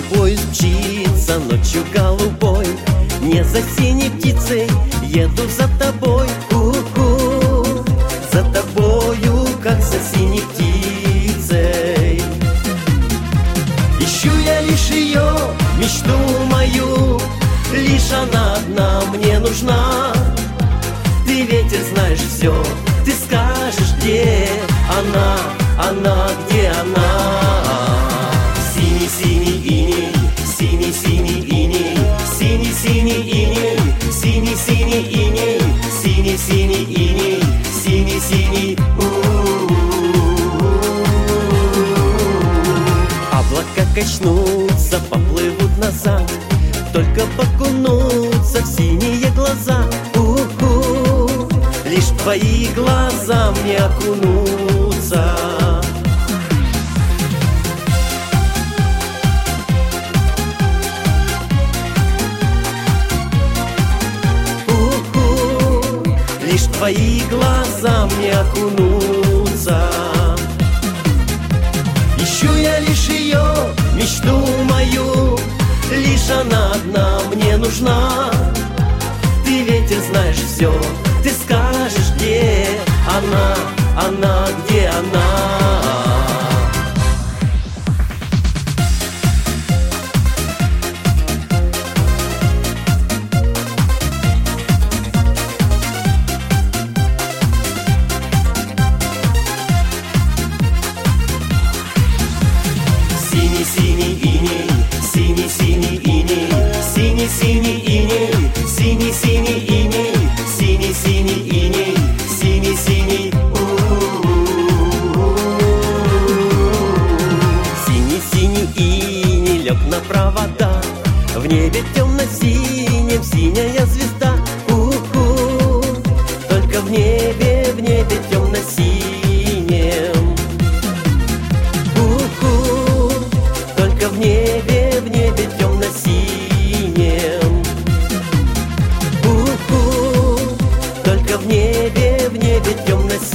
поезд мчится ночью голубой. Не за синей птицей еду за тобой, ку-ку, за тобою, как за синей птицей. Ищу я лишь ее, мечту мою, лишь она одна мне нужна. Ты, ветер, знаешь все, ты скажешь, где она, где она. Синий-синий иней, синий-синий иней, синий-синий иней, синий-синий иней, синий-синий иней, синий-синий. Облака качнутся, поплывут назад, только покунутся в синие глаза. Лишь в твои глаза мне окунуться. Лишь в твои глаза мне окунуться. Ищу я лишь ее, мечту мою, лишь она одна мне нужна. Ты, ветер, знаешь все, ты скажешь, где она, где она. Синий-синий иней, синий-синий иней, синий-синий иней, синий-синий иней, синий-синий иней, синий-синий. Синий-синий иней лег на провода, в небе темно-синем синяя звезда. Только в небе темно-синем. Только в небе темно-синем. Только в небе темно-синем.